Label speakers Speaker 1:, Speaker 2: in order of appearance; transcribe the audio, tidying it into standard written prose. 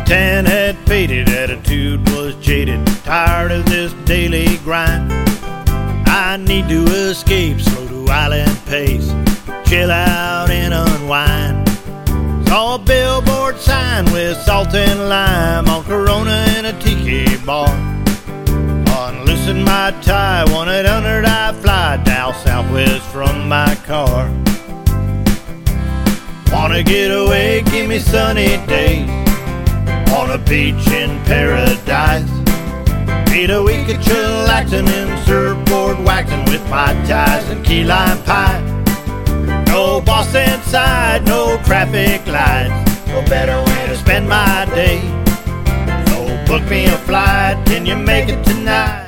Speaker 1: tan had faded, attitude was jaded, tired of this daily grind. I need to escape, slow to island pace, chill out and unwind. Saw a billboard sign with salt and lime on Corona in a tiki bar. Unloosened my tie, 1-800 I fly down southwest from my car. Wanna get away, give me sunny days on a beach in paradise. Need a week of chillaxing and surfboard waxing with my ties and key lime pie. No boss inside, no traffic lights, no better way to spend my day. So book me a flight, can you make it tonight?